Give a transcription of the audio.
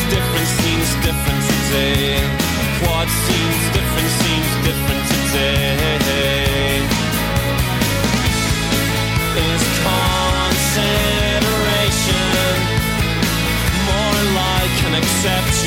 different today. What seems different today is consideration, more like an acceptance.